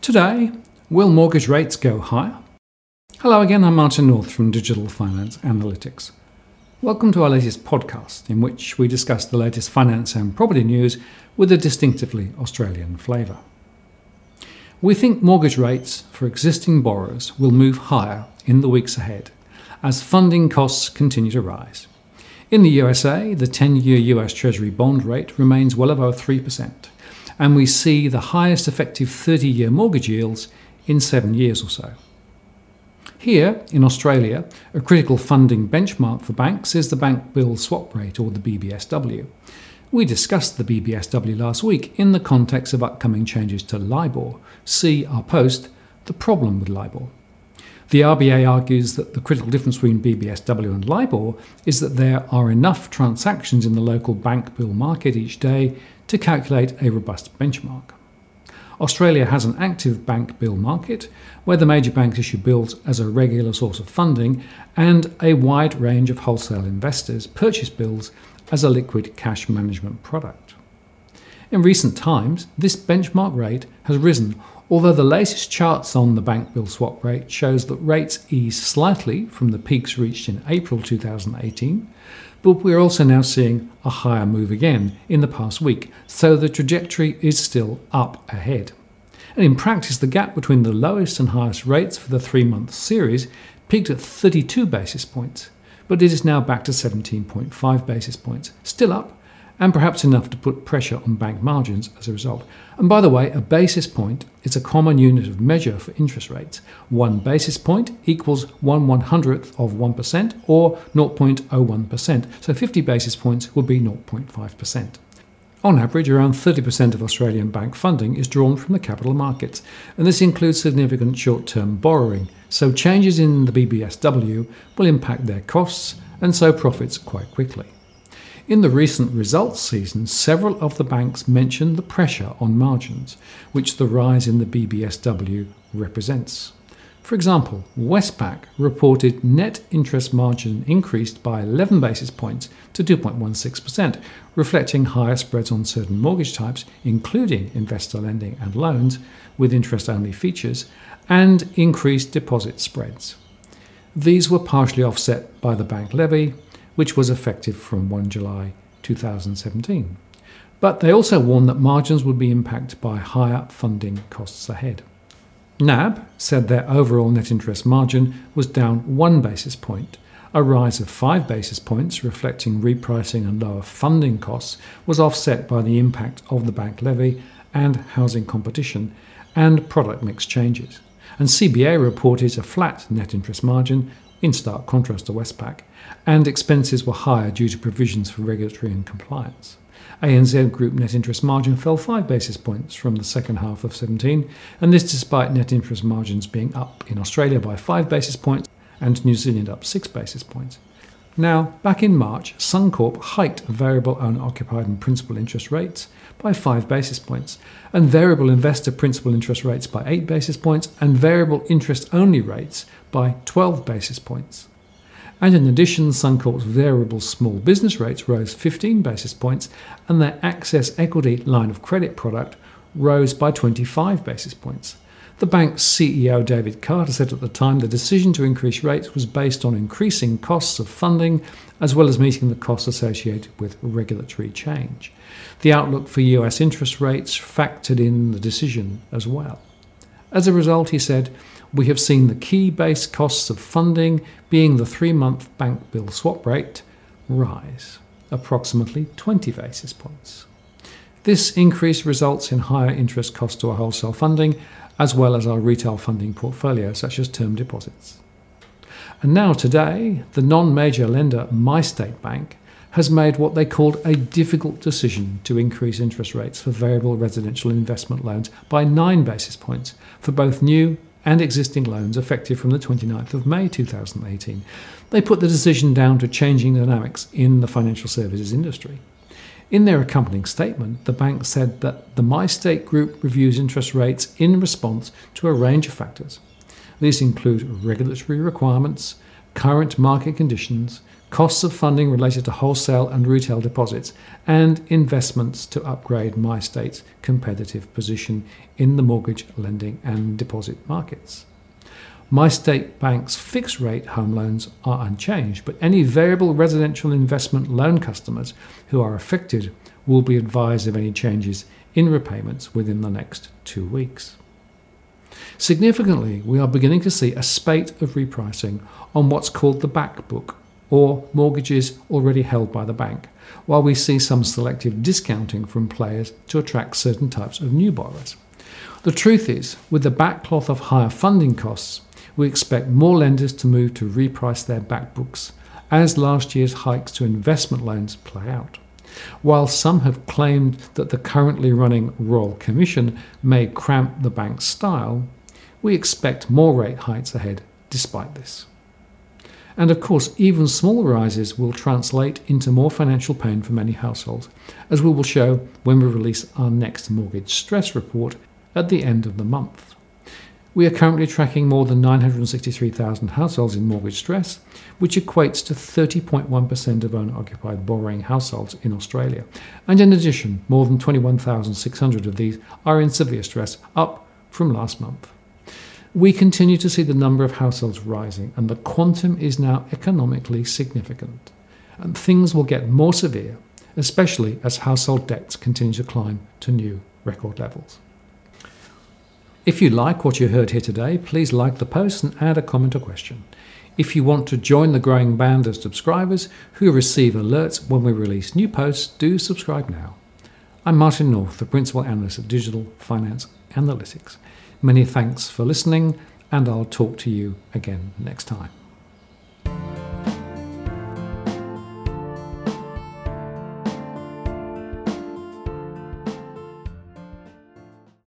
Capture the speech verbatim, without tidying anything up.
Today, will mortgage rates go higher? Hello again, I'm Martin North from Digital Finance Analytics. Welcome to our latest podcast, in which we discuss the latest finance and property news with a distinctively Australian flavour. We think mortgage rates for existing borrowers will move higher in the weeks ahead as funding costs continue to rise. In the U S A, the ten-year U S Treasury bond rate remains well above three percent, and we see the highest effective thirty-year mortgage yields in seven years or so. Here, in Australia, a critical funding benchmark for banks is the bank bill swap rate, or the B B S W. We discussed the B B S W last week in the context of upcoming changes to LIBOR. See our post, The Problem with LIBOR. The R B A argues that the critical difference between B B S W and LIBOR is that there are enough transactions in the local bank bill market each day to calculate a robust benchmark. Australia has an active bank bill market where the major banks issue bills as a regular source of funding, and a wide range of wholesale investors purchase bills as a liquid cash management product. In recent times, this benchmark rate has risen, although the latest charts on the bank bill swap rate shows that rates ease slightly from the peaks reached in April two thousand eighteen, but we're also now seeing a higher move again in the past week, so the trajectory is still up ahead. And in practice, the gap between the lowest and highest rates for the three-month series peaked at thirty-two basis points, but it is now back to seventeen point five basis points, still up, and perhaps enough to put pressure on bank margins as a result. And by the way, a basis point is a common unit of measure for interest rates. One basis point equals one one hundredth of one percent, or zero point zero one percent, so fifty basis points would be zero point five percent. On average, around thirty percent of Australian bank funding is drawn from the capital markets, and this includes significant short-term borrowing, so changes in the B B S W will impact their costs and so profits quite quickly. In the recent results season, several of the banks mentioned the pressure on margins, which the rise in the B B S W represents. For example, Westpac reported net interest margin increased by eleven basis points to two point one six percent, reflecting higher spreads on certain mortgage types, including investor lending and loans with interest-only features, and increased deposit spreads. These were partially offset by the bank levy, which was effective from the first of July two thousand seventeen. But they also warned that margins would be impacted by higher funding costs ahead. N A B said their overall net interest margin was down one basis point. A rise of five basis points, reflecting repricing and lower funding costs, was offset by the impact of the bank levy and housing competition and product mix changes. And C B A reported a flat net interest margin, in stark contrast to Westpac, and expenses were higher due to provisions for regulatory and compliance. A N Z Group net interest margin fell five basis points from the second half of seventeen, and this despite net interest margins being up in Australia by five basis points and New Zealand up six basis points. Now, back in March, Suncorp hiked variable owner-occupied and principal interest rates by five basis points, and variable investor principal interest rates by eight basis points, and variable interest-only rates by twelve basis points. And in addition, Suncorp's variable small business rates rose fifteen basis points, and their Access Equity line of credit product rose by twenty-five basis points. The bank's C E O David Carter said at the time the decision to increase rates was based on increasing costs of funding, as well as meeting the costs associated with regulatory change. The outlook for U S interest rates factored in the decision as well. As a result, he said, we have seen the key base costs of funding, being the three-month bank bill swap rate, rise approximately twenty basis points. This increase results in higher interest costs to our wholesale funding, as well as our retail funding portfolio, such as term deposits. And now today, the non-major lender MyState Bank has made what they called a difficult decision to increase interest rates for variable residential investment loans by nine basis points for both new and existing loans effective from the twenty-ninth of May two thousand eighteen. They put the decision down to changing dynamics in the financial services industry. In their accompanying statement, the bank said that the MyState Group reviews interest rates in response to a range of factors. These include regulatory requirements, current market conditions, costs of funding related to wholesale and retail deposits, and investments to upgrade MyState's competitive position in the mortgage lending and deposit markets. MyState Bank's fixed-rate home loans are unchanged, but any variable residential investment loan customers who are affected will be advised of any changes in repayments within the next two weeks. Significantly, we are beginning to see a spate of repricing on what's called the back book, or mortgages already held by the bank, while we see some selective discounting from players to attract certain types of new borrowers. The truth is, with the backcloth of higher funding costs, we expect more lenders to move to reprice their back books as last year's hikes to investment loans play out. While some have claimed that the currently running Royal Commission may cramp the bank's style, we expect more rate hikes ahead despite this. And of course, even small rises will translate into more financial pain for many households, as we will show when we release our next mortgage stress report at the end of the month. We are currently tracking more than nine hundred sixty-three thousand households in mortgage stress, which equates to thirty point one percent of owner-occupied borrowing households in Australia. And in addition, more than twenty-one thousand six hundred of these are in severe stress, up from last month. We continue to see the number of households rising, and the quantum is now economically significant. And things will get more severe, especially as household debts continue to climb to new record levels. If you like what you heard here today, please like the post and add a comment or question. If you want to join the growing band of subscribers who receive alerts when we release new posts, do subscribe now. I'm Martin North, the Principal Analyst at Digital Finance Analytics. Many thanks for listening, and I'll talk to you again next time.